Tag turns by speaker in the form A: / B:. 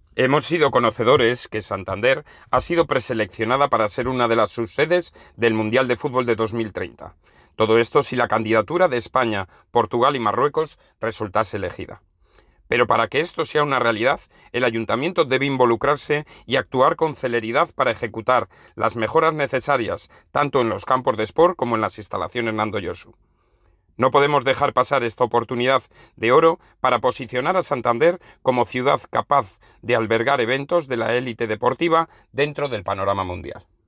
A: Hemos sido conocedores que Santander ha sido preseleccionada para ser una de las subsedes del Mundial de Fútbol de 2030. Todo esto si la candidatura de España, Portugal y Marruecos resultase elegida. Pero para que esto sea una realidad, el ayuntamiento debe involucrarse y actuar con celeridad para ejecutar las mejoras necesarias tanto en los campos de sport como en las instalaciones Nando Yosu. No podemos dejar pasar esta oportunidad de oro para posicionar a Santander como ciudad capaz de albergar eventos de la élite deportiva dentro del panorama mundial.